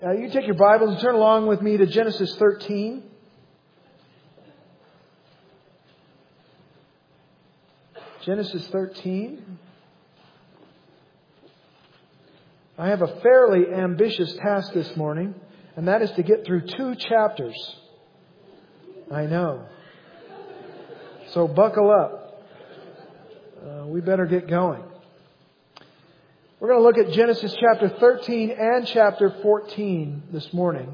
You take your Bibles and turn along with me to Genesis 13. Genesis 13. I have a fairly ambitious task this morning, and that is to get through 2 chapters. I know. So buckle up. We better get going. We're going to look at Genesis chapter 13 and chapter 14 this morning.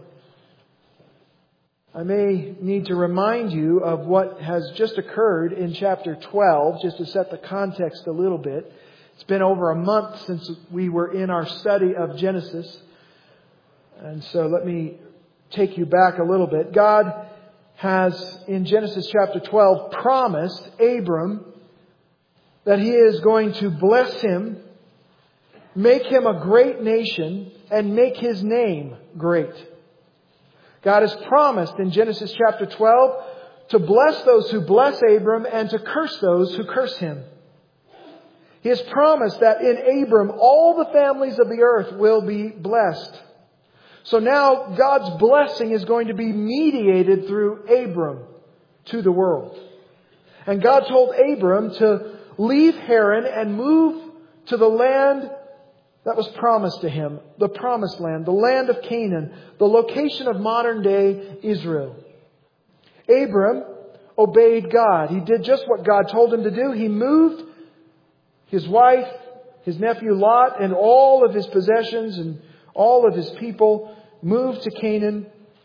I may need to remind you of what has just occurred in chapter 12, just to set the context a little bit. It's been over a month since we were in our study of Genesis. And so let me take you back a little bit. God has, in Genesis chapter 12, promised Abram that He is going to bless him, make him a great nation, and make His name great. God has promised in Genesis chapter 12 to bless those who bless Abram and to curse those who curse him. He has promised that in Abram all the families of the earth will be blessed. So now God's blessing is going to be mediated through Abram to the world. And God told Abram to leave Haran and move to the land that was promised to him, the promised land, the land of Canaan, the location of modern day Israel. Abram obeyed God. He did just what God told him to do. He moved his wife, his nephew Lot, and all of his possessions and all of his people moved to Canaan.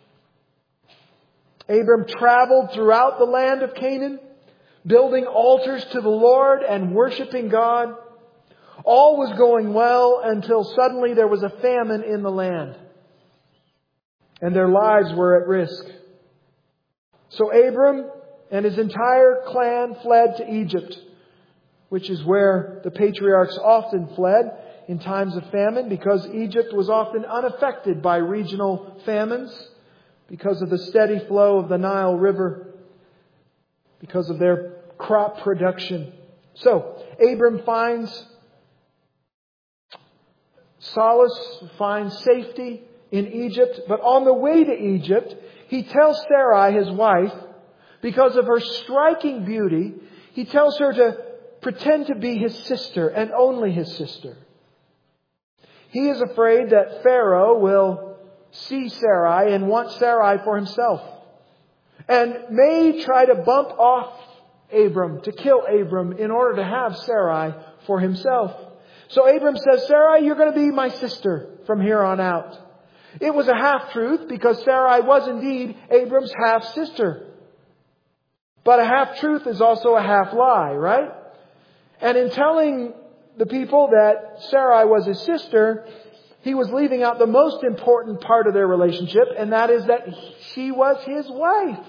Abram traveled throughout the land of Canaan, building altars to the Lord and worshiping God. All was going well until suddenly there was a famine in the land. And their lives were at risk. So Abram and his entire clan fled to Egypt, which is where the patriarchs often fled in times of famine, because Egypt was often unaffected by regional famines, because of the steady flow of the Nile River, because of their crop production. So Abram finds solace, finds safety in Egypt. But on the way to Egypt, he tells Sarai, his wife, because of her striking beauty, he tells her to pretend to be his sister and only his sister. He is afraid that Pharaoh will see Sarai and want Sarai for himself, and may try to bump off Abram, to kill Abram, in order to have Sarai for himself. So Abram says, Sarai, you're going to be my sister from here on out. It was a half-truth, because Sarai was indeed Abram's half-sister. But a half-truth is also a half-lie, right? And in telling the people that Sarai was his sister, he was leaving out the most important part of their relationship, and that is that she was his wife.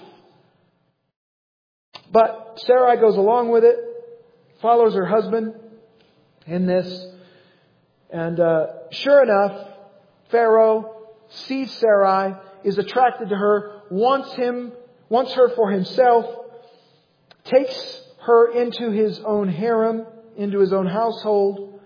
But Sarai goes along with it, follows her husband in this. And sure enough, Pharaoh sees Sarai, is attracted to her, wants her for himself, takes her into his own harem, into his own household.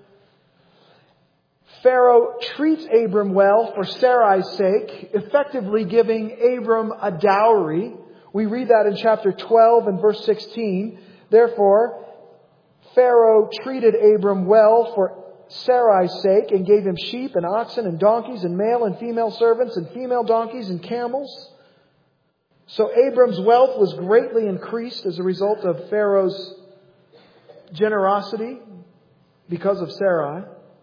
Pharaoh treats Abram well for Sarai's sake, effectively giving Abram a dowry. We read that in chapter 12 and verse 16. Therefore, Pharaoh treated Abram well for Sarai's sake and gave him sheep and oxen and donkeys and male and female servants and female donkeys and camels. So Abram's wealth was greatly increased as a result of Pharaoh's generosity because of Sarai.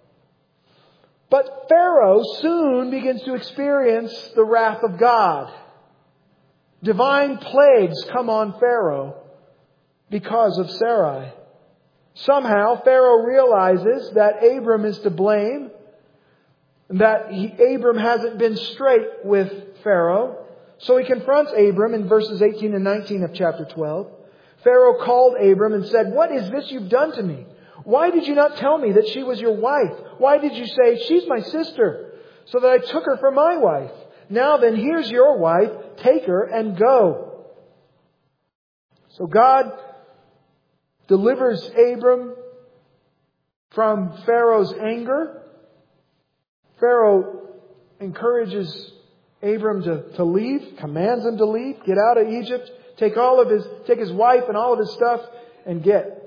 But Pharaoh soon begins to experience the wrath of God. Divine plagues come on Pharaoh because of Sarai. Somehow Pharaoh realizes that Abram is to blame, that Abram hasn't been straight with Pharaoh. So he confronts Abram in verses 18 and 19 of chapter 12. Pharaoh called Abram and said, "What is this you've done to me? Why did you not tell me that she was your wife? Why did you say, 'She's my sister,' so that I took her for my wife? Now then, here's your wife. Take her and go." So God delivers Abram from Pharaoh's anger. Pharaoh encourages Abram to leave, commands him to leave, get out of Egypt, take his wife and all of his stuff and get.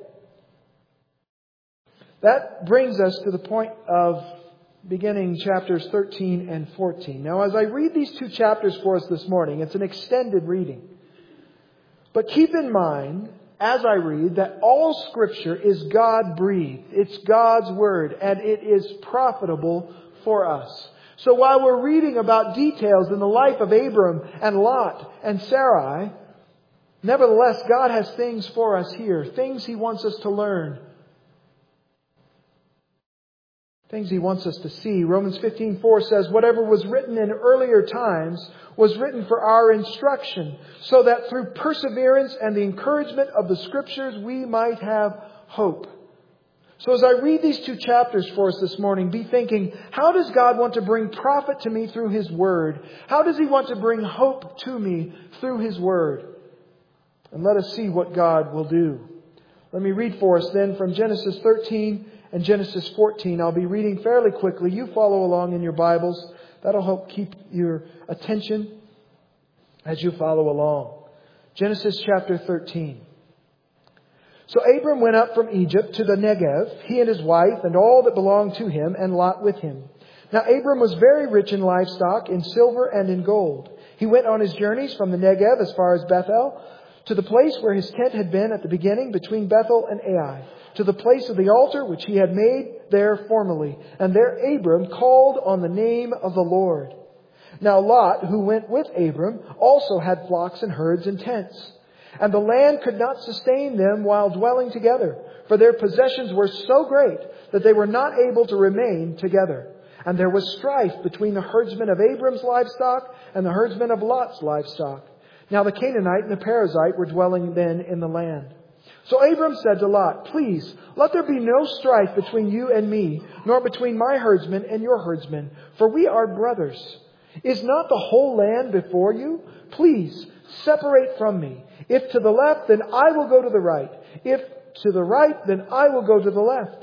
That brings us to the point of beginning chapters 13 and 14. Now, as I read these two chapters for us this morning, it's an extended reading. But keep in mind, as I read, that all Scripture is God-breathed. It's God's Word, and it is profitable for us. So while we're reading about details in the life of Abram and Lot and Sarai, nevertheless, God has things for us here, things He wants us to learn, things He wants us to see. Romans 15:4 says, "Whatever was written in earlier times was written for our instruction, so that through perseverance and the encouragement of the Scriptures we might have hope." So as I read these two chapters for us this morning, be thinking, how does God want to bring profit to me through His Word? How does He want to bring hope to me through His Word? And let us see what God will do. Let me read for us then from Genesis 13 and Genesis 14. I'll be reading fairly quickly. You follow along in your Bibles. That'll help keep your attention as you follow along. Genesis chapter 13. So Abram went up from Egypt to the Negev, he and his wife and all that belonged to him, and Lot with him. Now Abram was very rich in livestock, in silver and in gold. He went on his journeys from the Negev as far as Bethel, to the place where his tent had been at the beginning between Bethel and Ai, to the place of the altar which he had made there formerly. And there Abram called on the name of the Lord. Now Lot, who went with Abram, also had flocks and herds and tents. And the land could not sustain them while dwelling together, for their possessions were so great that they were not able to remain together. And there was strife between the herdsmen of Abram's livestock and the herdsmen of Lot's livestock. Now the Canaanite and the Perizzite were dwelling then in the land. So Abram said to Lot, "Please, let there be no strife between you and me, nor between my herdsmen and your herdsmen, for we are brothers. Is not the whole land before you? Please, separate from me. If to the left, then I will go to the right. If to the right, then I will go to the left."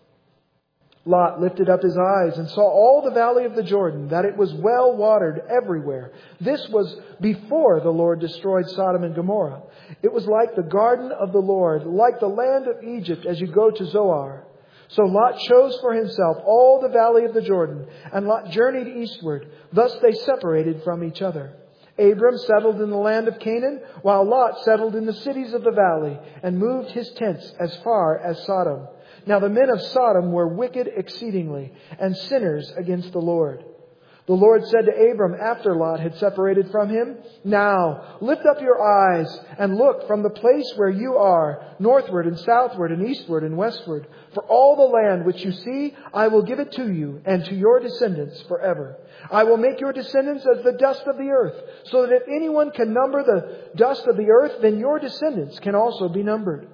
Lot lifted up his eyes and saw all the valley of the Jordan, that it was well watered everywhere. This was before the Lord destroyed Sodom and Gomorrah. It was like the garden of the Lord, like the land of Egypt as you go to Zoar. So Lot chose for himself all the valley of the Jordan, and Lot journeyed eastward. Thus they separated from each other. Abram settled in the land of Canaan, while Lot settled in the cities of the valley, and moved his tents as far as Sodom. Now the men of Sodom were wicked exceedingly, and sinners against the Lord. The Lord said to Abram after Lot had separated from him, "Now lift up your eyes and look from the place where you are, northward and southward and eastward and westward. For all the land which you see, I will give it to you and to your descendants forever. I will make your descendants as the dust of the earth, so that if anyone can number the dust of the earth, then your descendants can also be numbered.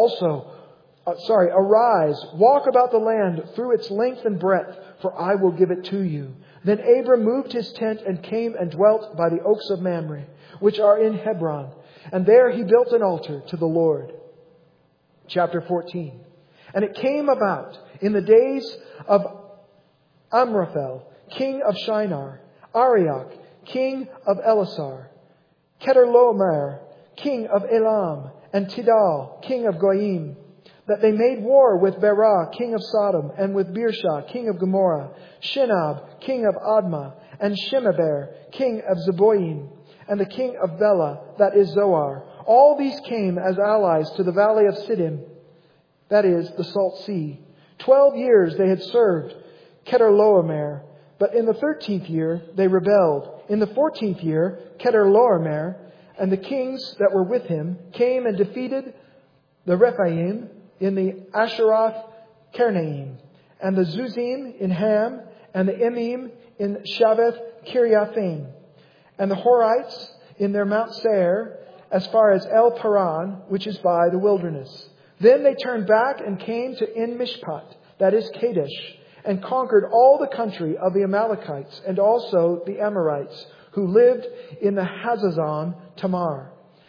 Arise, walk about the land through its length and breadth, for I will give it to you." Then Abram moved his tent and came and dwelt by the oaks of Mamre, which are in Hebron. And there he built an altar to the Lord. Chapter 14. And it came about in the days of Amraphel, king of Shinar, Arioch, king of Elasar, Chedorlaomer, king of Elam, and Tidal, king of Goyim, that they made war with Berah, king of Sodom, and with Birsha, king of Gomorrah, Shinab, king of Admah, and Shemeber, king of Zeboim, and the king of Bela, that is Zoar. All these came as allies to the valley of Siddim, that is, the Salt Sea. 12 years they had served Chedorlaomer, but in the 13th year they rebelled. In the 14th year, Chedorlaomer and the kings that were with him came and defeated the Rephaim in the Asheroth Karnaim, and the Zuzim in Ham, and the Emim in Shaveth Kiriathaim, and the Horites in their Mount Seir, as far as El Paran, which is by the wilderness. Then they turned back and came to En Mishpat, that is Kadesh, and conquered all the country of the Amalekites, and also the Amorites, who lived in the Hazazon Tamar.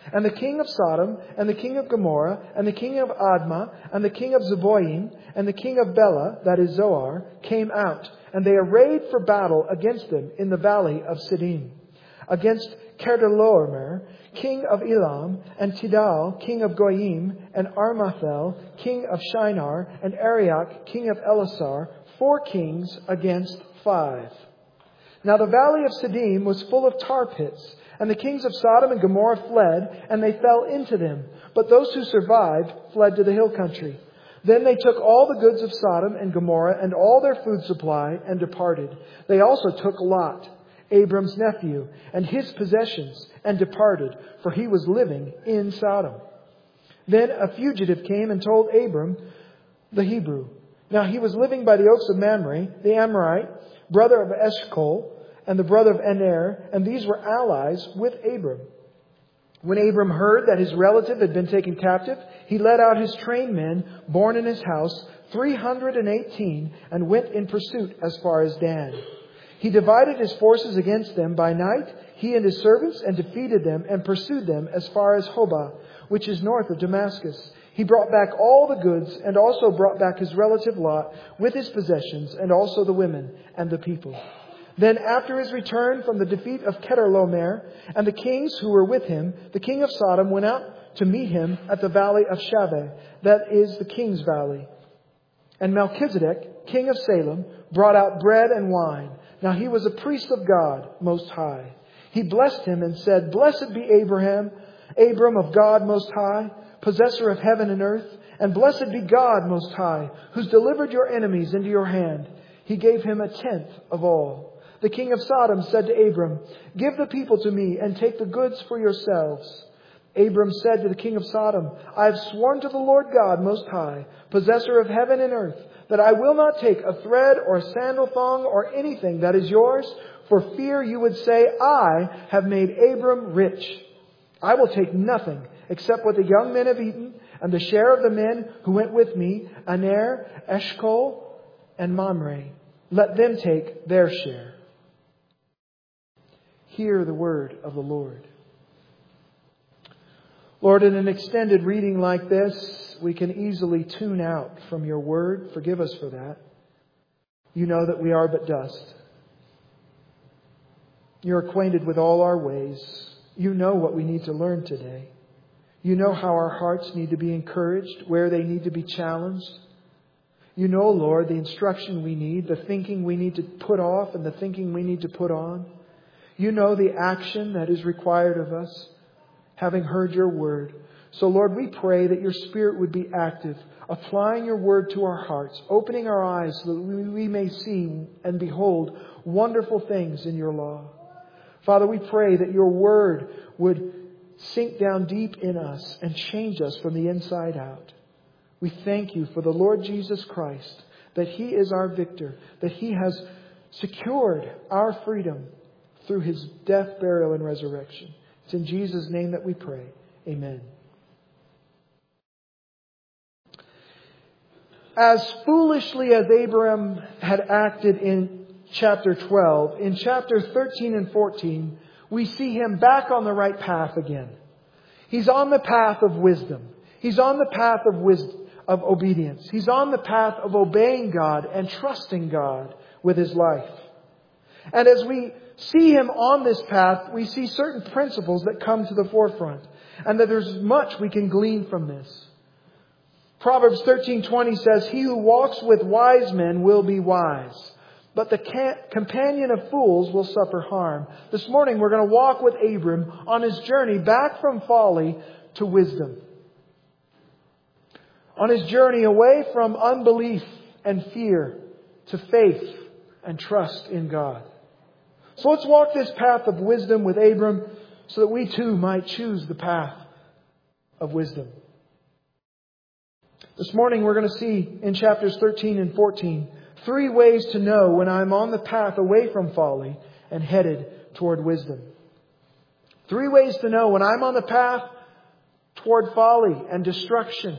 And the king of Sodom, and the king of Gomorrah, and the king of Admah, and the king of Zeboim, and the king of Bela, that is Zoar, came out, and they arrayed for battle against them in the valley of Siddim, against Kedorlaomer, king of Elam, and Tidal, king of Goyim, and Armathel, king of Shinar, and Arioch, king of Elasar, 4 kings against 5. Now the valley of Siddim was full of tar pits, and the kings of Sodom and Gomorrah fled, and they fell into them. But those who survived fled to the hill country. Then they took all the goods of Sodom and Gomorrah and all their food supply and departed. They also took Lot, Abram's nephew, and his possessions, and departed, for he was living in Sodom. Then a fugitive came and told Abram the Hebrew. Now he was living by the oaks of Mamre, the Amorite, brother of Eshcol, and the brother of Aner, and these were allies with Abram. When Abram heard that his relative had been taken captive, he led out his trained men, born in his house, 318, and went in pursuit as far as Dan. He divided his forces against them by night, he and his servants, and defeated them and pursued them as far as Hobah, which is north of Damascus. He brought back all the goods and also brought back his relative Lot with his possessions and also the women and the people. Then after his return from the defeat of Kedorlaomer and the kings who were with him, the king of Sodom went out to meet him at the valley of Shaveh, that is the king's valley. And Melchizedek, king of Salem, brought out bread and wine. Now he was a priest of God Most High. He blessed him and said, "Blessed be Abram of God Most High, possessor of heaven and earth, and blessed be God Most High, who's delivered your enemies into your hand." He gave him 1/10 of all. The king of Sodom said to Abram, "Give the people to me and take the goods for yourselves." Abram said to the king of Sodom, "I have sworn to the Lord God Most High, possessor of heaven and earth, that I will not take a thread or a sandal thong or anything that is yours, for fear you would say, 'I have made Abram rich.' I will take nothing except what the young men have eaten, and the share of the men who went with me, Aner, Eshcol, and Mamre. Let them take their share." Hear the word of the Lord. Lord, in an extended reading like this, we can easily tune out from your word. Forgive us for that. You know that we are but dust. You're acquainted with all our ways. You know what we need to learn today. You know how our hearts need to be encouraged, where they need to be challenged. You know, Lord, the instruction we need, the thinking we need to put off and the thinking we need to put on. You know the action that is required of us, having heard your word. So, Lord, we pray that your Spirit would be active, applying your word to our hearts, opening our eyes so that we may see and behold wonderful things in your law. Father, we pray that your word would sink down deep in us and change us from the inside out. We thank you for the Lord Jesus Christ, that he is our victor, that he has secured our freedom through his death, burial, and resurrection. It's in Jesus' name that we pray. Amen. As foolishly as Abraham had acted in chapter 12, in chapter 13 and 14, we see him back on the right path again. He's on the path of wisdom. He's on the path of obedience. He's on the path of obeying God and trusting God with his life. And as we see him on this path, we see certain principles that come to the forefront, and that there's much we can glean from this. Proverbs 13:20 says, "He who walks with wise men will be wise, but the companion of fools will suffer harm." This morning we're going to walk with Abram on his journey back from folly to wisdom. On his journey away from unbelief and fear to faith and trust in God. So let's walk this path of wisdom with Abram so that we too might choose the path of wisdom. This morning we're going to see in chapters 13 and 14 3 ways to know when I'm on the path away from folly and headed toward wisdom. 3 ways to know when I'm on the path toward folly and destruction,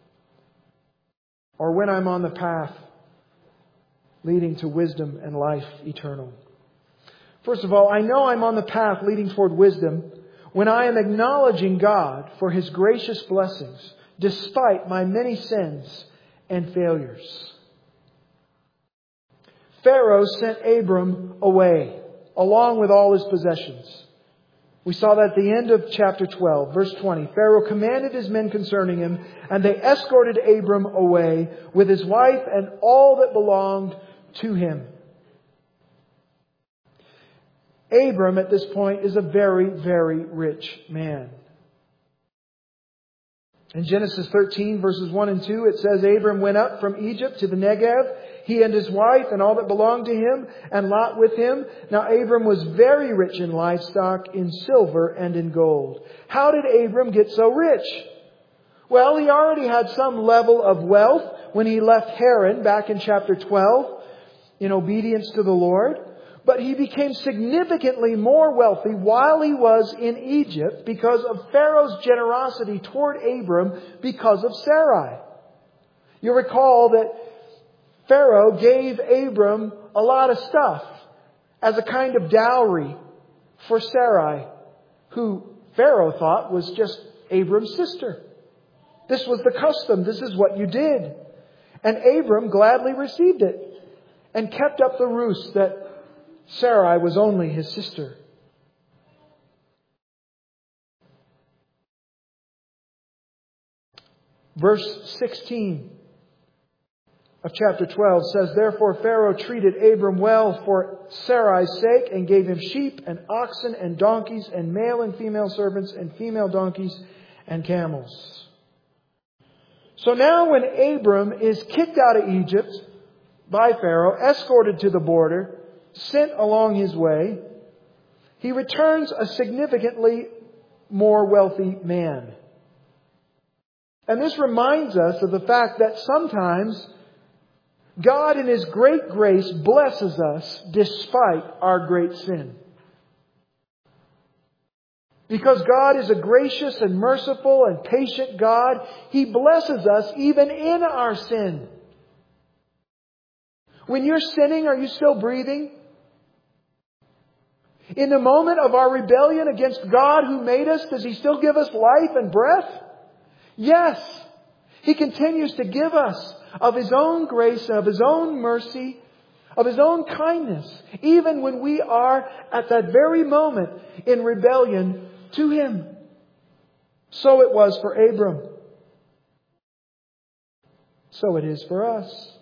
or when I'm on the path leading to wisdom and life eternal. First of all, I know I'm on the path leading toward wisdom when I am acknowledging God for His gracious blessings, despite my many sins and failures. Pharaoh sent Abram away, along with all his possessions. We saw that at the end of chapter 12, verse 20. Pharaoh commanded his men concerning him, and they escorted Abram away with his wife and all that belonged to him. Abram at this point is a very, very rich man. In Genesis 13, verses 1 and 2, it says, Abram went up from Egypt to the Negev, he and his wife and all that belonged to him, and Lot with him. Now Abram was very rich in livestock, in silver, and in gold. How did Abram get so rich? Well, he already had some level of wealth when he left Haran back in chapter 12 in obedience to the Lord. But he became significantly more wealthy while he was in Egypt because of Pharaoh's generosity toward Abram because of Sarai. You recall that Pharaoh gave Abram a lot of stuff as a kind of dowry for Sarai, who Pharaoh thought was just Abram's sister. This was the custom. This is what you did. And Abram gladly received it and kept up the ruse that Sarai was only his sister. Verse 16 of chapter 12 says, Therefore Pharaoh treated Abram well for Sarai's sake and gave him sheep and oxen and donkeys and male and female servants and female donkeys and camels. So now when Abram is kicked out of Egypt by Pharaoh, escorted to the border, sent along his way, he returns a significantly more wealthy man. And this reminds us of the fact that sometimes God in His great grace blesses us despite our great sin. Because God is a gracious and merciful and patient God, He blesses us even in our sin. When you're sinning, are you still breathing? In the moment of our rebellion against God who made us, does He still give us life and breath? Yes. He continues to give us of His own grace and of His own mercy, of His own kindness, even when we are at that very moment in rebellion to Him. So it was for Abram. So it is for us.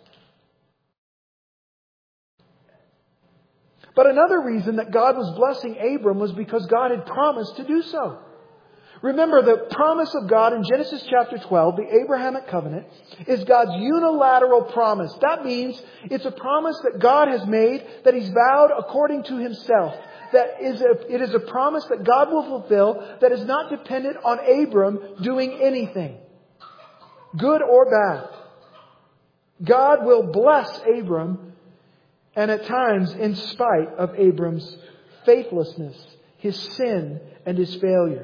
But another reason that God was blessing Abram was because God had promised to do so. Remember, the promise of God in Genesis chapter 12, the Abrahamic covenant, is God's unilateral promise. That means it's a promise that God has made, that He's vowed according to Himself. It is a promise that God will fulfill that is not dependent on Abram doing anything, good or bad. God will bless Abram, and at times in spite of Abram's faithlessness, his sin, and his failure.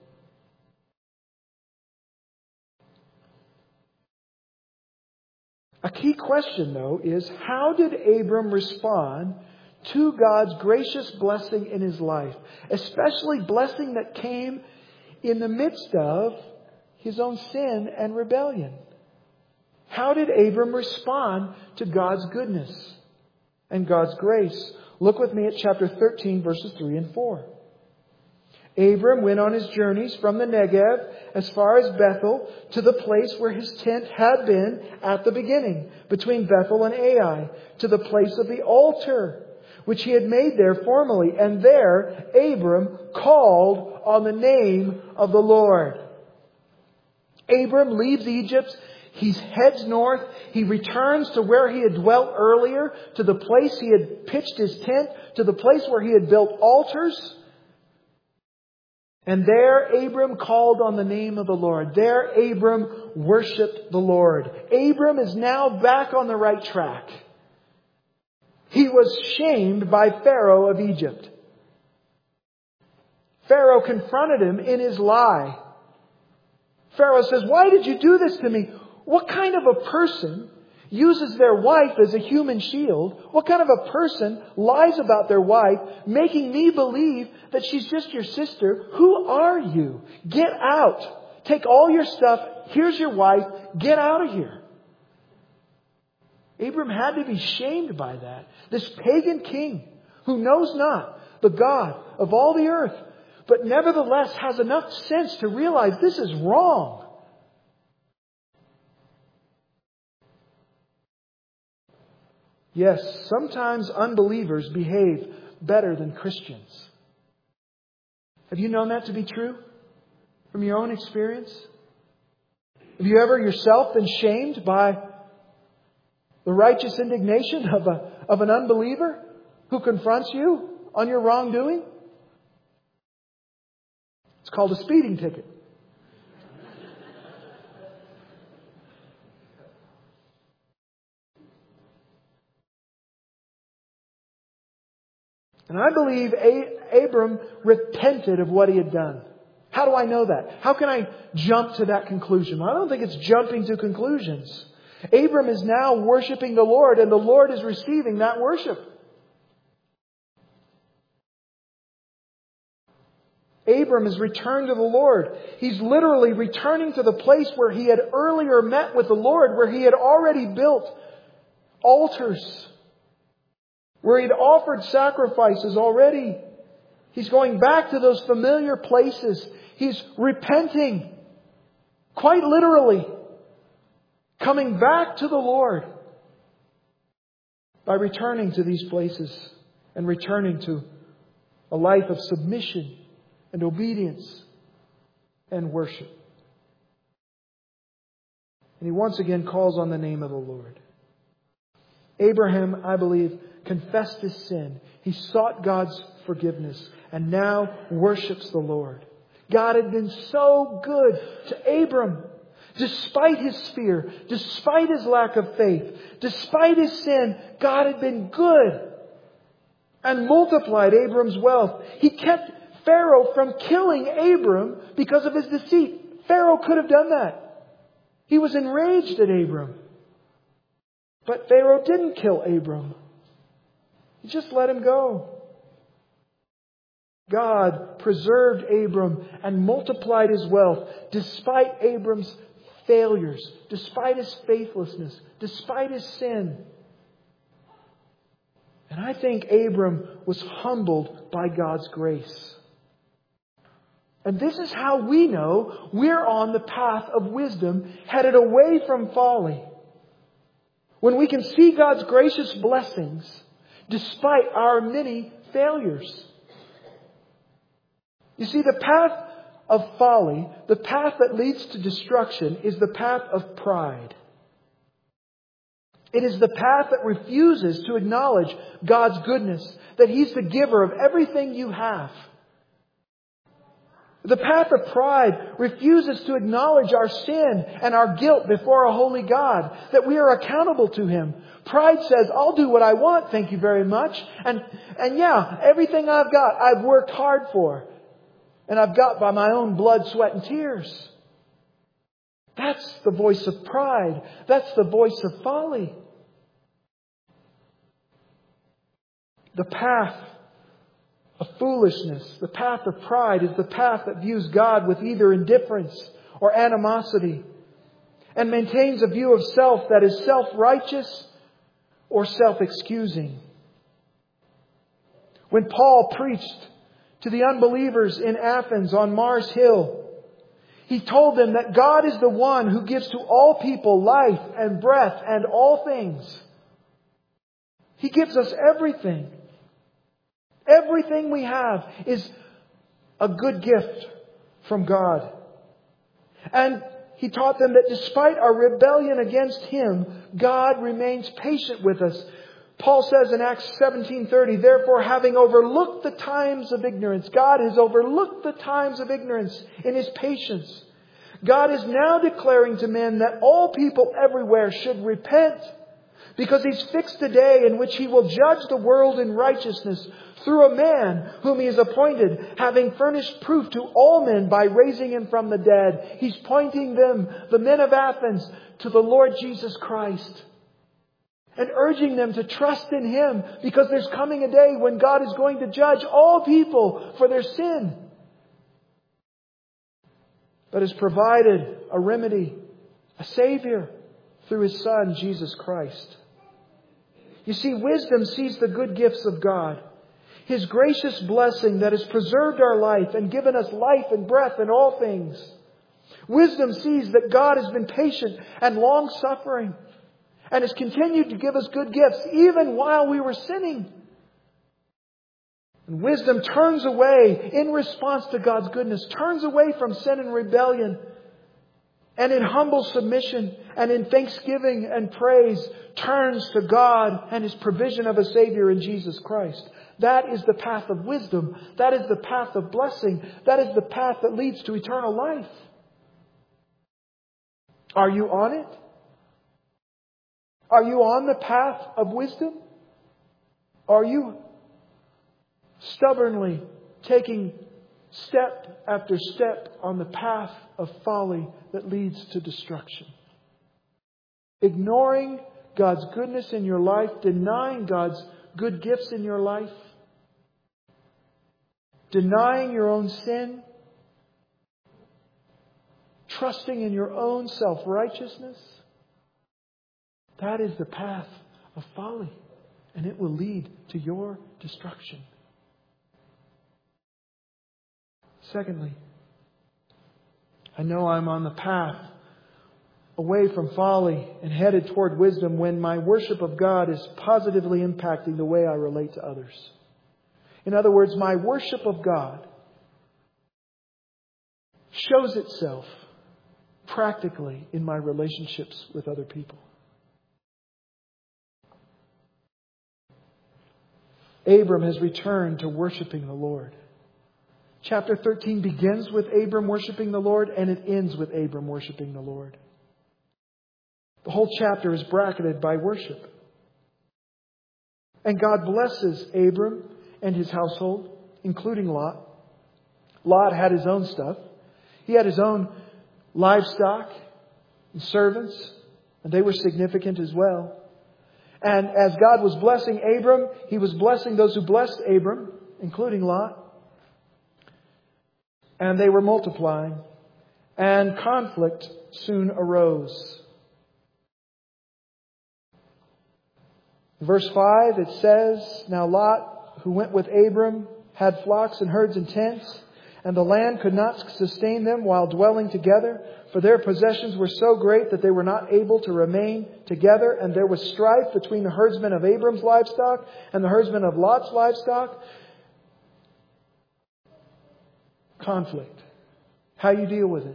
A key question, though, is how did Abram respond to God's gracious blessing in his life? Especially blessing that came in the midst of his own sin and rebellion. How did Abram respond to God's goodness and God's grace? Look with me at chapter 13, verses 3 and 4. Abram went on his journeys from the Negev as far as Bethel to the place where his tent had been at the beginning, between Bethel and Ai, to the place of the altar, which he had made there formerly. And there Abram called on the name of the Lord. Abram leaves Egypt. He heads north. He returns to where he had dwelt earlier, to the place he had pitched his tent, to the place where he had built altars. And there Abram called on the name of the Lord. There Abram worshipped the Lord. Abram is now back on the right track. He was shamed by Pharaoh of Egypt. Pharaoh confronted him in his lie. Pharaoh says, "Why did you do this to me? What kind of a person uses their wife as a human shield? What kind of a person lies about their wife, making me believe that she's just your sister? Who are you? Get out. Take all your stuff. Here's your wife. Get out of here. Abram had to be shamed by that. This pagan king who knows not the God of all the earth, but nevertheless has enough sense to realize this is wrong. Yes, sometimes unbelievers behave better than Christians. Have you known that to be true from your own experience? Have you ever yourself been shamed by the righteous indignation of an unbeliever who confronts you on your wrongdoing? It's called a speeding ticket. And I believe Abram repented of what he had done. How do I know that? How can I jump to that conclusion? Well, I don't think it's jumping to conclusions. Abram is now worshiping the Lord, and the Lord is receiving that worship. Abram has returned to the Lord. He's literally returning to the place where he had earlier met with the Lord, where he had already built altars, where he'd offered sacrifices already. He's going back to those familiar places. He's repenting, quite literally, coming back to the Lord by returning to these places and returning to a life of submission and obedience and worship. And he once again calls on the name of the Lord. Abraham, I believe, confessed his sin. He sought God's forgiveness and now worships the Lord. God had been so good to Abram. Despite his fear, despite his lack of faith, despite his sin, God had been good and multiplied Abram's wealth. He kept Pharaoh from killing Abram because of his deceit. Pharaoh could have done that. He was enraged at Abram. But Pharaoh didn't kill Abram. He just let him go. God preserved Abram and multiplied his wealth despite Abram's failures, despite his faithlessness, despite his sin. And I think Abram was humbled by God's grace. And this is how we know we're on the path of wisdom, headed away from folly. When we can see God's gracious blessings despite our many failures. You see, the path of folly, the path that leads to destruction, is the path of pride. It is the path that refuses to acknowledge God's goodness, that He's the giver of everything you have. The path of pride refuses to acknowledge our sin and our guilt before a holy God, that we are accountable to Him. Pride says, I'll do what I want, thank you very much. And yeah, everything I've got, I've worked hard for. And I've got by my own blood, sweat, and tears. That's the voice of pride. That's the voice of folly. The path of foolishness, the path of pride, is the path that views God with either indifference or animosity and maintains a view of self that is self-righteous or self-excusing. When Paul preached to the unbelievers in Athens on Mars Hill, he told them that God is the one who gives to all people life and breath and all things. He gives us everything. Everything we have is a good gift from God. And he taught them that despite our rebellion against Him, God remains patient with us. Paul says in Acts 17:30, therefore, having overlooked the times of ignorance, God has overlooked the times of ignorance in His patience. God is now declaring to men that all people everywhere should repent, because He's fixed a day in which He will judge the world in righteousness through a man whom He has appointed, having furnished proof to all men by raising Him from the dead. He's pointing them, the men of Athens, to the Lord Jesus Christ. and urging them to trust in Him, because there's coming a day when God is going to judge all people for their sin, but has provided a remedy, a Savior, through His Son, Jesus Christ. You see, wisdom sees the good gifts of God, His gracious blessing that has preserved our life and given us life and breath in all things. Wisdom sees that God has been patient and long-suffering and has continued to give us good gifts even while we were sinning. And wisdom turns away in response to God's goodness, turns away from sin and rebellion, and in humble submission and in thanksgiving and praise turns to God and His provision of a Savior in Jesus Christ. That is the path of wisdom. That is the path of blessing. That is the path that leads to eternal life. Are you on it? Are you on the path of wisdom? Are you stubbornly taking step after step on the path of folly that leads to destruction? Ignoring God's goodness in your life, denying God's good gifts in your life, denying your own sin, trusting in your own self-righteousness. That is the path of folly, and it will lead to your destruction. Secondly, I know I'm on the path away from folly and headed toward wisdom when my worship of God is positively impacting the way I relate to others. In other words, my worship of God shows itself practically in my relationships with other people. Abram has returned to worshiping the Lord. Chapter 13 begins with Abram worshiping the Lord, and it ends with Abram worshiping the Lord. The whole chapter is bracketed by worship. And God blesses Abram and his household, including Lot. Lot had his own stuff. He had his own livestock and servants, and they were significant as well. And as God was blessing Abram, He was blessing those who blessed Abram, including Lot. And they were multiplying. And conflict soon arose. In verse 5 it says, "Now Lot, who went with Abram, had flocks and herds and tents, and the land could not sustain them while dwelling together, for their possessions were so great that they were not able to remain together. And there was strife between the herdsmen of Abram's livestock and the herdsmen of Lot's livestock." Conflict. How you deal with it?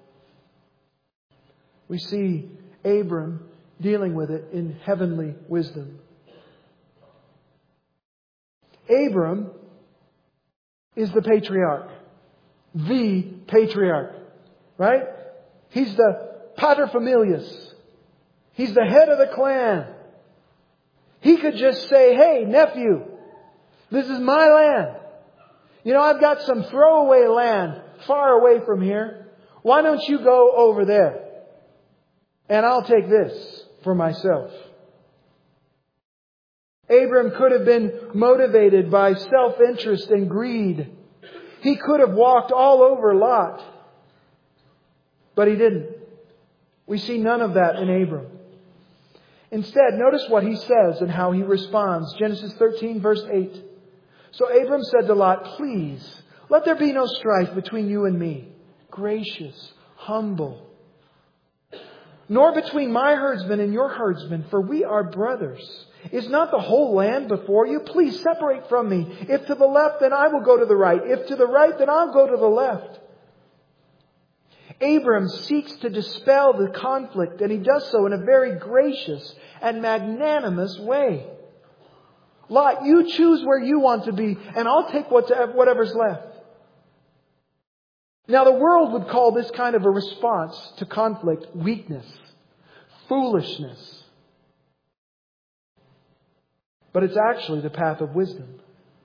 We see Abram dealing with it in heavenly wisdom. Abram is the patriarch. The patriarch. Right? He's the paterfamilias. He's the head of the clan. He could just say, "Hey, nephew, this is my land. You know, I've got some throwaway land far away from here. Why don't you go over there? And I'll take this for myself." Abram could have been motivated by self-interest and greed. He could have walked all over Lot. But he didn't. We see none of that in Abram. Instead, notice what he says and how he responds. Genesis 13, verse 8. "So Abram said to Lot, 'Please, let there be no strife between you and me. Gracious, humble. Nor between my herdsmen and your herdsmen, for we are brothers. Is not the whole land before you? Please separate from me. If to the left, then I will go to the right. If to the right, then I'll go to the left.'" Abram seeks to dispel the conflict, and he does so in a very gracious and magnanimous way. "Lot, you choose where you want to be, and I'll take whatever's left." Now, the world would call this kind of a response to conflict weakness, foolishness. But it's actually the path of wisdom.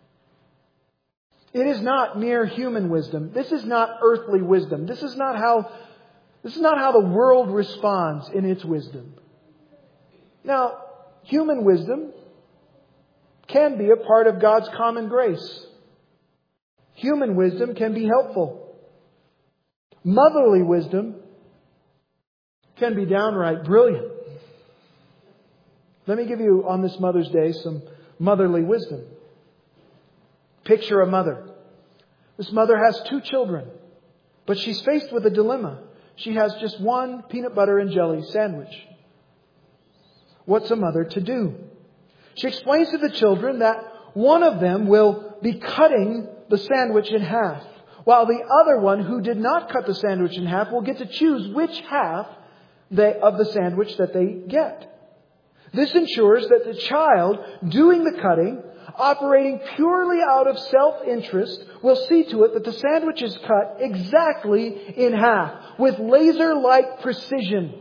It is not mere human wisdom. This is not earthly wisdom. This is not how the world responds in its wisdom. Now, human wisdom can be a part of God's common grace. Human wisdom can be helpful. Motherly wisdom can be downright brilliant. Let me give you, on this Mother's Day, some motherly wisdom. Picture a mother. This mother has 2 children, but she's faced with a dilemma. She has just one peanut butter and jelly sandwich. What's a mother to do? She explains to the children that one of them will be cutting the sandwich in half, while the other one, who did not cut the sandwich in half, will get to choose which half of the sandwich that they get. This ensures that the child doing the cutting, operating purely out of self-interest, will see to it that the sandwich is cut exactly in half, with laser-like precision.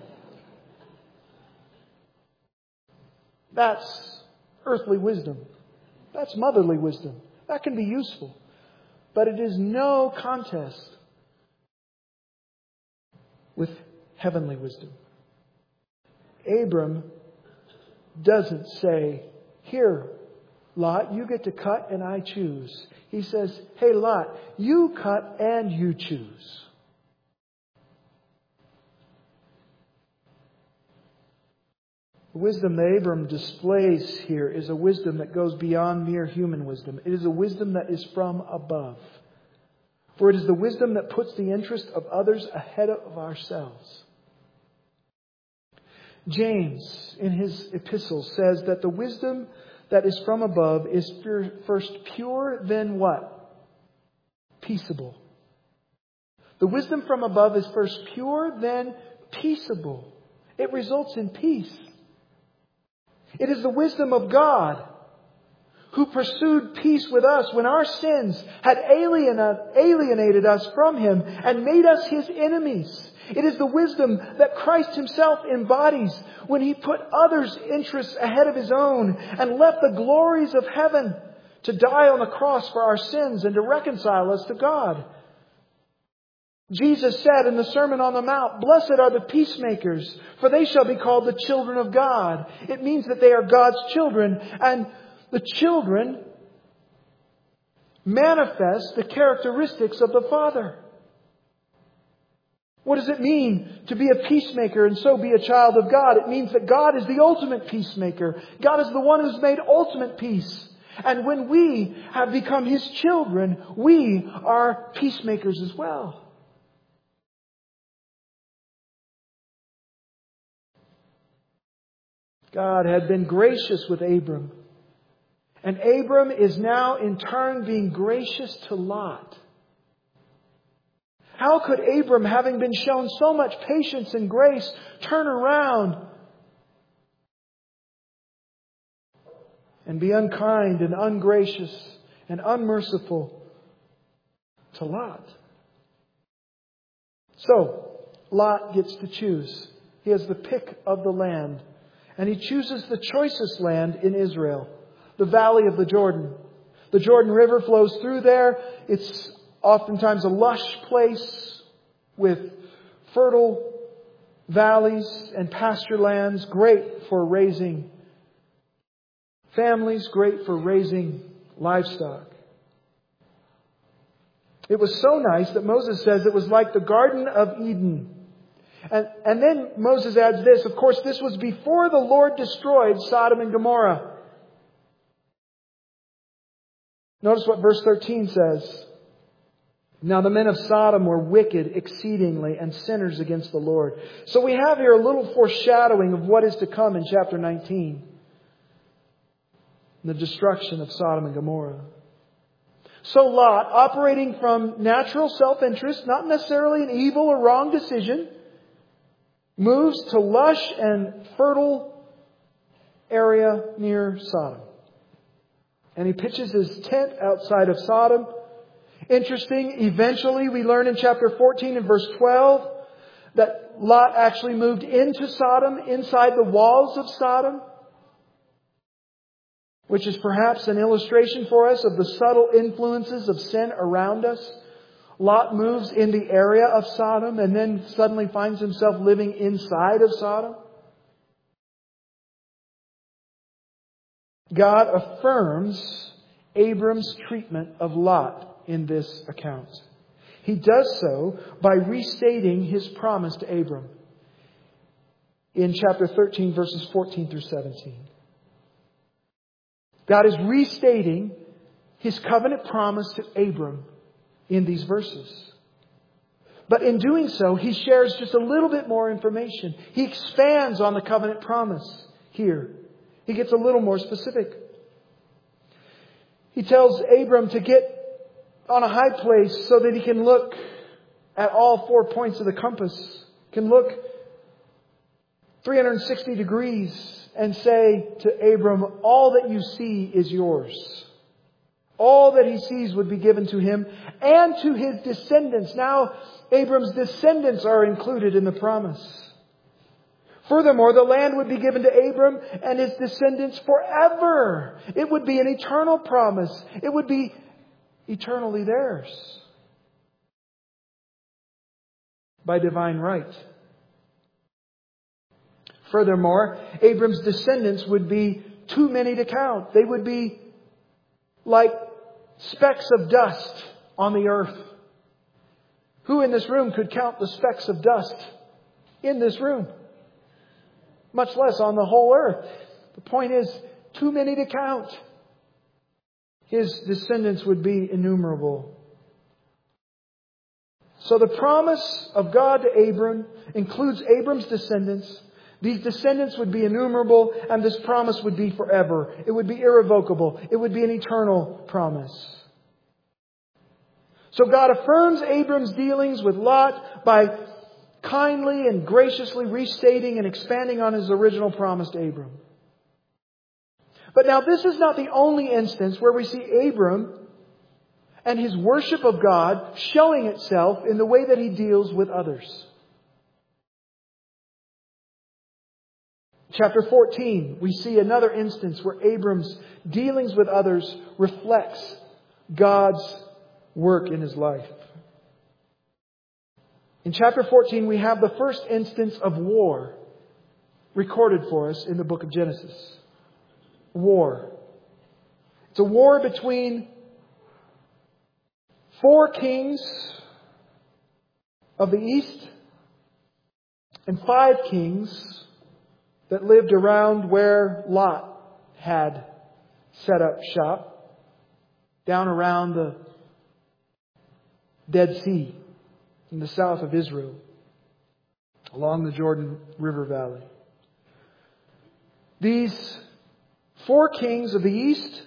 That's earthly wisdom. That's motherly wisdom. That can be useful. But it is no contest with heavenly wisdom. Abram doesn't say, "Here, Lot, you get to cut and I choose." He says, "Hey, Lot, you cut and you choose." The wisdom that Abram displays here is a wisdom that goes beyond mere human wisdom. It is a wisdom that is from above. For it is the wisdom that puts the interest of others ahead of ourselves. James, in his epistle, says that the wisdom that is from above is first pure, then what? Peaceable. The wisdom from above is first pure, then peaceable. It results in peace. It is the wisdom of God, who pursued peace with us when our sins had alienated us from Him and made us His enemies. It is the wisdom that Christ Himself embodies when He put others' interests ahead of His own and left the glories of heaven to die on the cross for our sins and to reconcile us to God. Jesus said in the Sermon on the Mount, "Blessed are the peacemakers, for they shall be called the children of God." It means that they are God's children, and the children manifest the characteristics of the Father. What does it mean to be a peacemaker and so be a child of God? It means that God is the ultimate peacemaker. God is the one who's made ultimate peace. And when we have become His children, we are peacemakers as well. God had been gracious with Abram. And Abram is now in turn being gracious to Lot. How could Abram, having been shown so much patience and grace, turn around and be unkind and ungracious and unmerciful to Lot? So, Lot gets to choose. He has the pick of the land. And he chooses the choicest land in Israel, the valley of the Jordan. The Jordan River flows through there. It's oftentimes a lush place with fertile valleys and pasture lands, great for raising families, great for raising livestock. It was so nice that Moses says it was like the Garden of Eden. And then Moses adds this. Of course, this was before the Lord destroyed Sodom and Gomorrah. Notice what verse 13 says. "Now the men of Sodom were wicked exceedingly and sinners against the Lord." So we have here a little foreshadowing of what is to come in chapter 19. The destruction of Sodom and Gomorrah. So Lot, operating from natural self-interest, not necessarily an evil or wrong decision, moves to lush and fertile area near Sodom. And he pitches his tent outside of Sodom. Interesting, eventually we learn in chapter 14 and verse 12 that Lot actually moved into Sodom, inside the walls of Sodom, which is perhaps an illustration for us of the subtle influences of sin around us. Lot moves in the area of Sodom and then suddenly finds himself living inside of Sodom. God affirms Abram's treatment of Lot in this account. He does so by restating His promise to Abram in chapter 13, verses 14 through 17. God is restating His covenant promise to Abram in these verses. But in doing so, He shares just a little bit more information. He expands on the covenant promise here. He gets a little more specific. He tells Abram to get on a high place so that he can look at all 4 points of the compass. Can look 360 degrees and say to Abram, all that you see is yours. All that he sees would be given to him and to his descendants. Now, Abram's descendants are included in the promise. Furthermore, the land would be given to Abram and his descendants forever. It would be an eternal promise. It would be eternally theirs by divine right. Furthermore, Abram's descendants would be too many to count. They would be like specks of dust on the earth. Who in this room could count the specks of dust in this room? Much less on the whole earth. The point is, too many to count. His descendants would be innumerable. So the promise of God to Abram includes Abram's descendants. These descendants would be innumerable, and this promise would be forever. It would be irrevocable. It would be an eternal promise. So God affirms Abram's dealings with Lot by kindly and graciously restating and expanding on His original promise to Abram. But now this is not the only instance where we see Abram and his worship of God showing itself in the way that he deals with others. Chapter 14, we see another instance where Abram's dealings with others reflects God's work in his life. In chapter 14, we have the first instance of war recorded for us in the book of Genesis. War. It's a war between 4 kings of the east and 5 kings that lived around where Lot had set up shop, down around the Dead Sea in the south of Israel, along the Jordan River Valley. These 4 kings of the east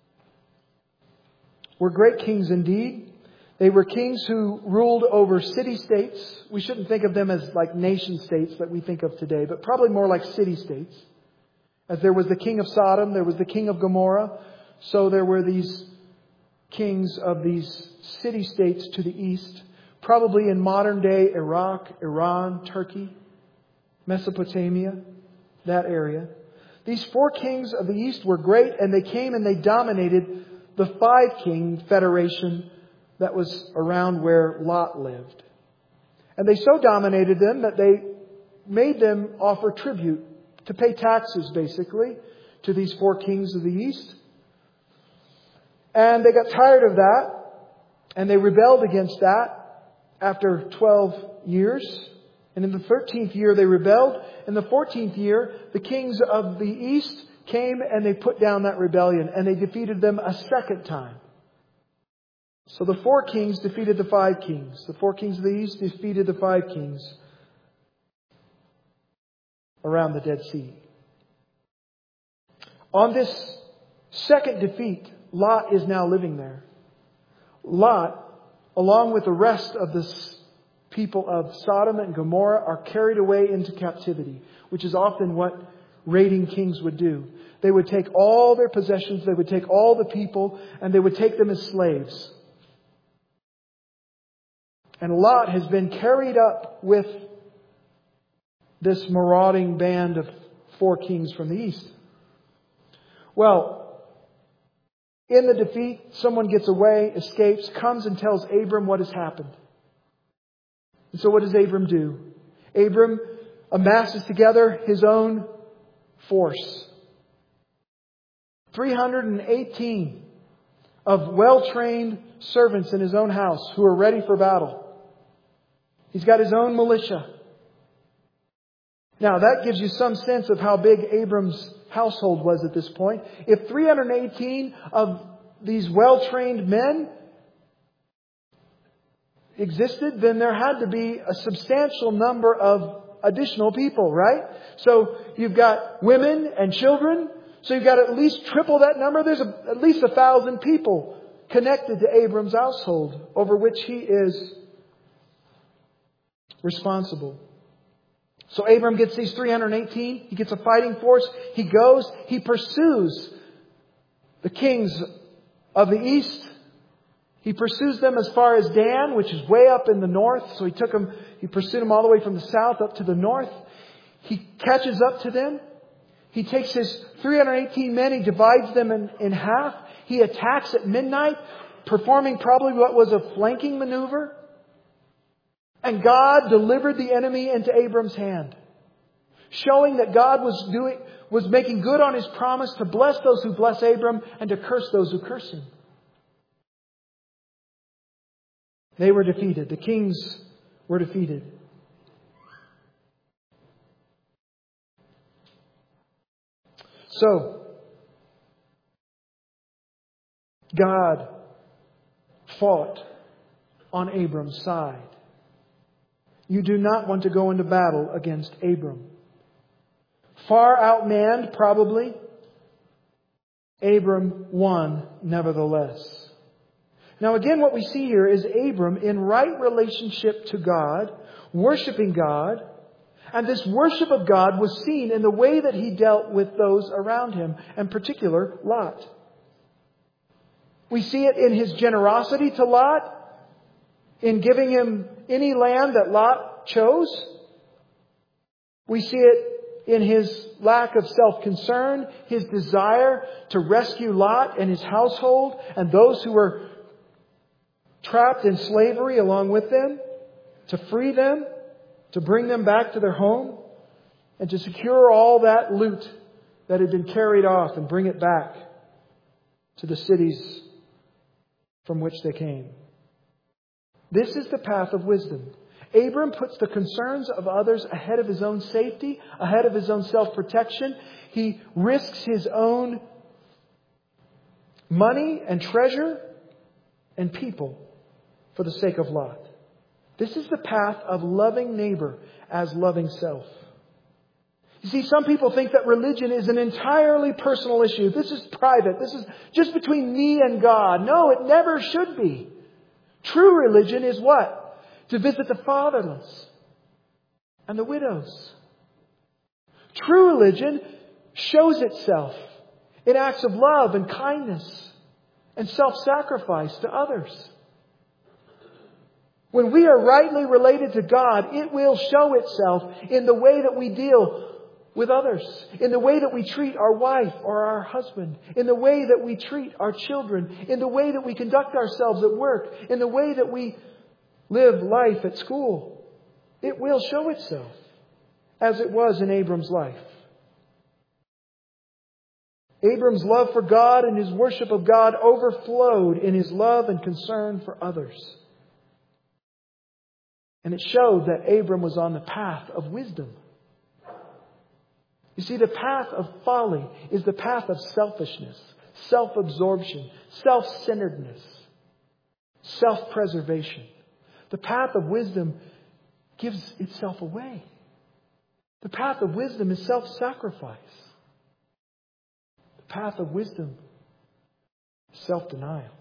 were great kings indeed. They were kings who ruled over city-states. We shouldn't think of them as like nation-states that we think of today, but probably more like city-states. As there was the king of Sodom, there was the king of Gomorrah. So there were these kings of these city-states to the east, probably in modern-day Iraq, Iran, Turkey, Mesopotamia, that area. These 4 kings of the east were great, and they came and they dominated the 5-king federation that was around where Lot lived. And they so dominated them that they made them offer tribute, to pay taxes basically, to these 4 kings of the east. And they got tired of that, and they rebelled against that after 12 years. And in the 13th year they rebelled. In the 14th year, the kings of the east came and they put down that rebellion, and they defeated them a second time. So the 4 kings defeated the 5 kings. The 4 kings of the east defeated the 5 kings around the Dead Sea. On this second defeat, Lot is now living there. Lot, along with the rest of the people of Sodom and Gomorrah, are carried away into captivity, which is often what raiding kings would do. They would take all their possessions, they would take all the people, and they would take them as slaves. And Lot has been carried up with this marauding band of 4 kings from the east. Well, in the defeat, someone gets away, escapes, comes and tells Abram what has happened. And so what does Abram do? Abram amasses together his own force. 318 of well-trained servants in his own house who are ready for battle. He's got his own militia. Now that gives you some sense of how big Abram's household was at this point. If 318 of these well-trained men existed, then there had to be a substantial number of additional people, right? So you've got women and children. So you've got at least triple that number. There's at least 1,000 people connected to Abram's household over which he is responsible. So Abram gets these 318. He gets a fighting force. He goes. He pursues the kings of the east. He pursues them as far as Dan, which is way up in the north. So he pursued them all the way from the south up to the north. He catches up to them. He takes his 318 men, he divides them in half. He attacks at midnight, performing probably what was a flanking maneuver. And God delivered the enemy into Abram's hand, showing that God was making good on His promise to bless those who bless Abram and to curse those who curse him. They were defeated. The kings were defeated. So, God fought on Abram's side. You do not want to go into battle against Abram. Far outmanned, probably, Abram won nevertheless. Now again, what we see here is Abram in right relationship to God, worshiping God. And this worship of God was seen in the way that he dealt with those around him, in particular, Lot. We see it in his generosity to Lot, in giving him any land that Lot chose. We see it in his lack of self-concern, his desire to rescue Lot and his household and those who were trapped in slavery along with them, to free them, to bring them back to their home, and to secure all that loot that had been carried off and bring it back to the cities from which they came. This is the path of wisdom. Abram puts the concerns of others ahead of his own safety, ahead of his own self-protection. He risks his own money and treasure and people for the sake of Lot. This is the path of loving neighbor as loving self. You see, some people think that religion is an entirely personal issue. This is private. This is just between me and God. No, it never should be. True religion is what? To visit the fatherless and the widows. True religion shows itself in acts of love and kindness and self-sacrifice to others. When we are rightly related to God, it will show itself in the way that we deal with others, in the way that we treat our wife or our husband, in the way that we treat our children, in the way that we conduct ourselves at work, in the way that we live life at school. It will show itself, as it was in Abram's life. Abram's love for God and his worship of God overflowed in his love and concern for others. And it showed that Abram was on the path of wisdom. You see, the path of folly is the path of selfishness, self-absorption, self-centeredness, self-preservation. The path of wisdom gives itself away. The path of wisdom is self-sacrifice. The path of wisdom is self-denial.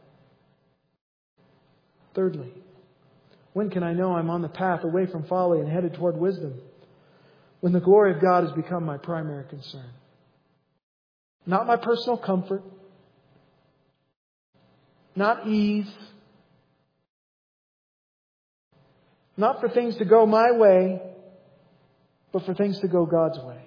Thirdly, when can I know I'm on the path away from folly and headed toward wisdom? When the glory of God has become my primary concern. Not my personal comfort. Not ease. Not for things to go my way, but for things to go God's way.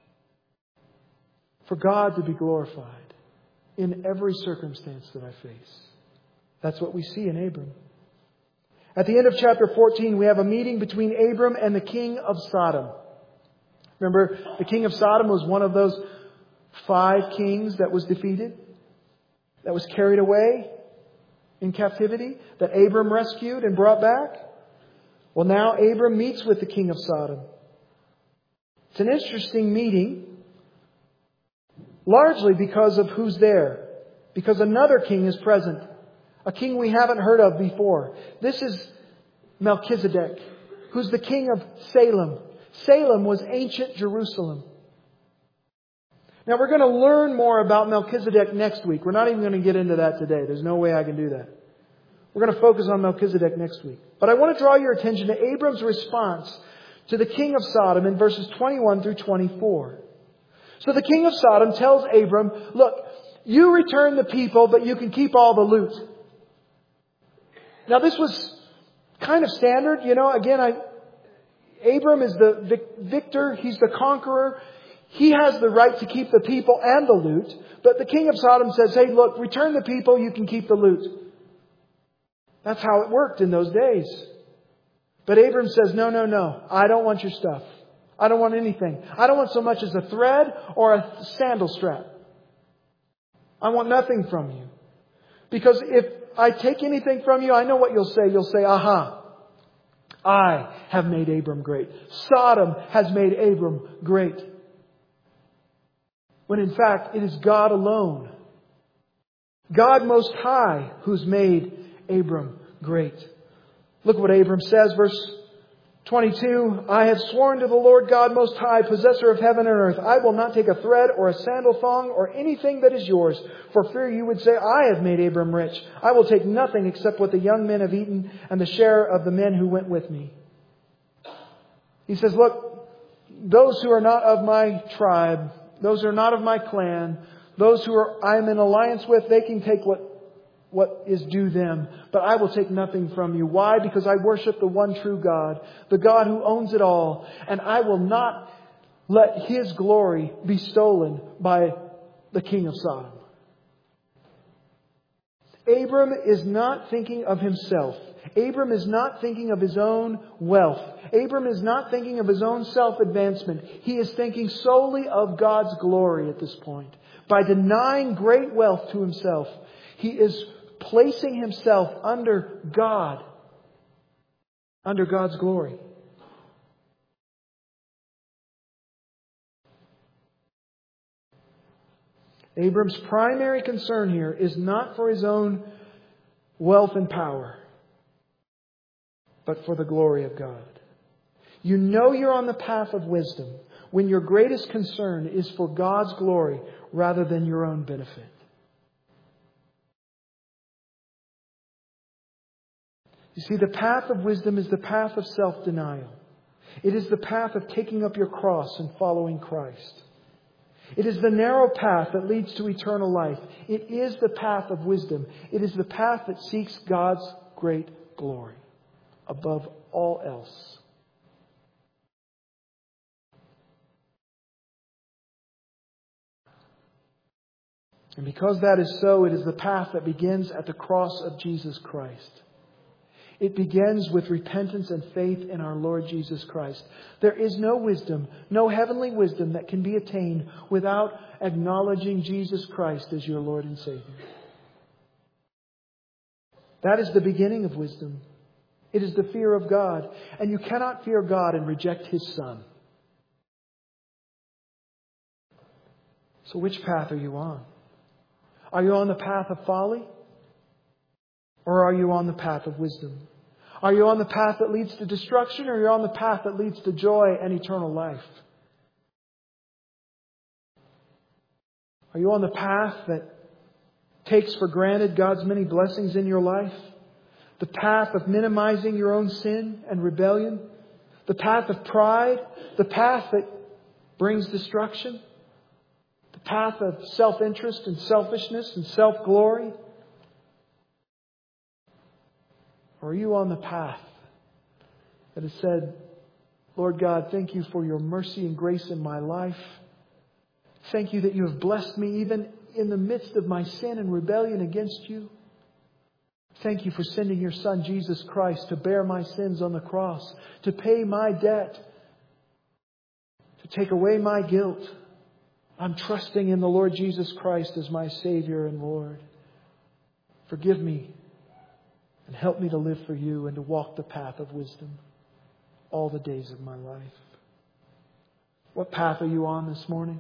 For God to be glorified in every circumstance that I face. That's what we see in Abram. At the end of chapter 14, we have a meeting between Abram and the king of Sodom. Remember, the king of Sodom was one of those 5 kings that was defeated, that was carried away in captivity, that Abram rescued and brought back. Well, now Abram meets with the king of Sodom. It's an interesting meeting, largely because of who's there. Because another king is present. A king we haven't heard of before. This is Melchizedek, who's the king of Salem. Salem was ancient Jerusalem. Now we're going to learn more about Melchizedek next week. We're not even going to get into that today. There's no way I can do that. We're going to focus on Melchizedek next week. But I want to draw your attention to Abram's response to the king of Sodom in verses 21 through 24. So the king of Sodom tells Abram, look, you return the people, but you can keep all the loot. Now this was kind of standard. Again, Abram is the victor. He's the conqueror. He has the right to keep the people and the loot. But the king of Sodom says, hey, look, return the people, you can keep the loot. That's how it worked in those days. But Abram says, no. I don't want your stuff. I don't want anything. I don't want so much as a thread or a sandal strap. I want nothing from you. Because if I take anything from you, I know what you'll say. You'll say, aha, I have made Abram great. Sodom has made Abram great. When in fact, it is God alone, God Most High, who's made Abram great. Look what Abram says, verse 22. I have sworn to the Lord God Most High, possessor of heaven and earth, I will not take a thread or a sandal thong or anything that is yours, for fear you would say, I have made Abram rich. I will take nothing except what the young men have eaten and the share of the men who went with me. He says, look, those who are not of my tribe, those who are not of my clan, those who I am in alliance with, they can take what is due them. But I will take nothing from you. Why? Because I worship the one true God, the God who owns it all. And I will not let His glory be stolen by the king of Sodom. Abram is not thinking of himself. Abram is not thinking of his own wealth. Abram is not thinking of his own self-advancement. He is thinking solely of God's glory at this point. By denying great wealth to himself, he is placing himself under God, under God's glory. Abram's primary concern here is not for his own wealth and power, but for the glory of God. You know you're on the path of wisdom when your greatest concern is for God's glory rather than your own benefit. You see, the path of wisdom is the path of self-denial. It is the path of taking up your cross and following Christ. It is the narrow path that leads to eternal life. It is the path of wisdom. It is the path that seeks God's great glory above all else. And because that is so, it is the path that begins at the cross of Jesus Christ. It begins with repentance and faith in our Lord Jesus Christ. There is no wisdom, no heavenly wisdom that can be attained without acknowledging Jesus Christ as your Lord and Savior. That is the beginning of wisdom. It is the fear of God. And you cannot fear God and reject His Son. So which path are you on? Are you on the path of folly? Or are you on the path of wisdom? Are you on the path that leads to destruction, or are you on the path that leads to joy and eternal life? Are you on the path that takes for granted God's many blessings in your life? The path of minimizing your own sin and rebellion? The path of pride? The path that brings destruction? The path of self-interest and selfishness and self-glory? Or are you on the path that has said, Lord God, thank you for your mercy and grace in my life. Thank you that you have blessed me even in the midst of my sin and rebellion against you. Thank you for sending your Son, Jesus Christ, to bear my sins on the cross, to pay my debt, to take away my guilt I'm trusting in the Lord Jesus Christ as my Savior and Lord. Forgive me and help me to live for You and to walk the path of wisdom all the days of my life. What path are you on this morning?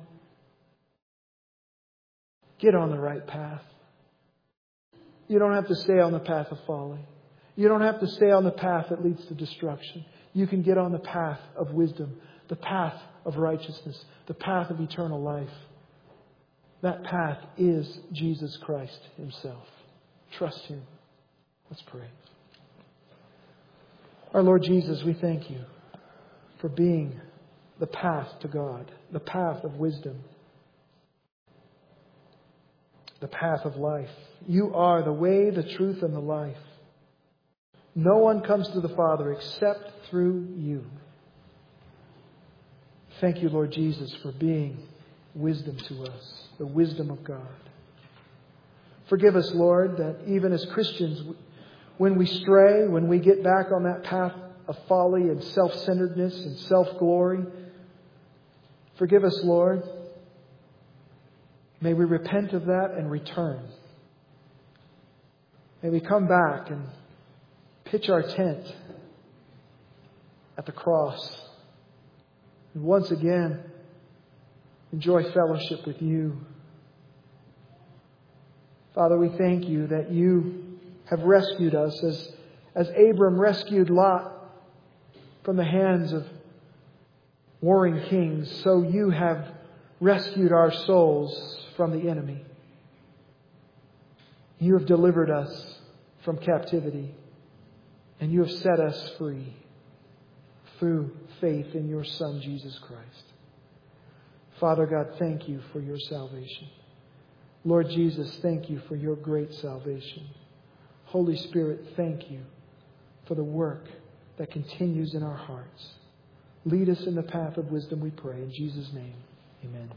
Get on the right path. You don't have to stay on the path of folly. You don't have to stay on the path that leads to destruction. You can get on the path of wisdom, the path of righteousness, the path of eternal life. That path is Jesus Christ Himself. Trust Him. Let's pray. Our Lord Jesus, we thank You for being the path to God, the path of wisdom, the path of life. You are the way, the truth, and the life. No one comes to the Father except through You. Thank You, Lord Jesus, for being wisdom to us, the wisdom of God. Forgive us, Lord, that even as Christians, when we stray, when we get back on that path of folly and self-centeredness and self-glory, forgive us, Lord. May we repent of that and return. May we come back and pitch our tent at the cross and once again enjoy fellowship with You. Father, we thank You that You have rescued us as Abram rescued Lot from the hands of warring kings, so You have rescued our souls from the enemy. You have delivered us from captivity, and You have set us free through faith in Your Son, Jesus Christ. Father God, thank You for Your salvation. Lord Jesus, thank You for Your great salvation. Holy Spirit, thank You for the work that continues in our hearts. Lead us in the path of wisdom, we pray. In Jesus' name, amen.